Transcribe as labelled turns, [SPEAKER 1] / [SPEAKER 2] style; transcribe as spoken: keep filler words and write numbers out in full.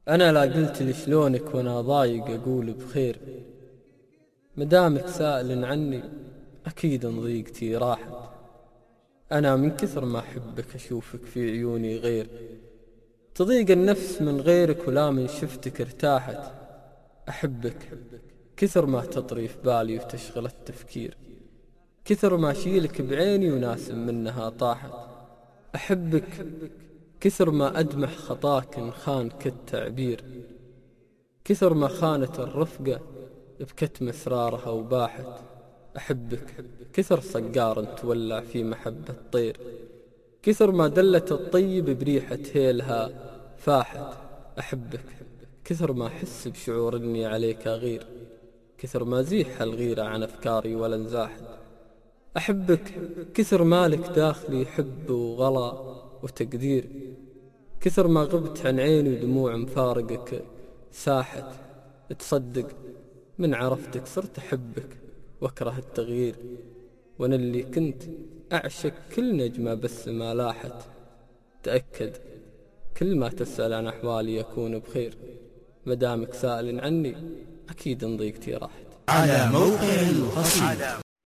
[SPEAKER 1] أنا لا قلت لي شلونك وأنا ضايق أقول بخير، مدامك سائل عني أكيد ان ضيقتي راحت. أنا من كثر ما أحبك أشوفك في عيوني غير، تضيق النفس من غيرك ولا من شفتك ارتاحت. أحبك كثر ما تطري في بالي وتشغل التفكير، كثر ما شيلك بعيني وناسم منها طاحت. أحبك كثر ما أدمح خطاك إن خانك التعبير، كثر ما خانت الرفقة بكتم أسرارها وباحت. أحبك كثر صقار تولع في محبة طير، كثر ما دلت الطيب بريحة هيلها فاحت. أحبك كثر ما أحس بشعور إني عليك أغير، كثر ما زيح الغيرة عن أفكاري ولا انزاحت. أحبك كثر مالك داخلي حب وغلا وتقدير، كثر ما غبت عن عيني ودموع مفارقك ساحت. تصدق من عرفتك صرت أحبك واكره التغيير، وانا اللي كنت أعشق كل نجمة بس ما لاحت. تأكد كل ما تسأل عن أحوالي يكون بخير، مدامك سائل عني أكيد ان ضيقتي راحت.
[SPEAKER 2] على موقع القصيد.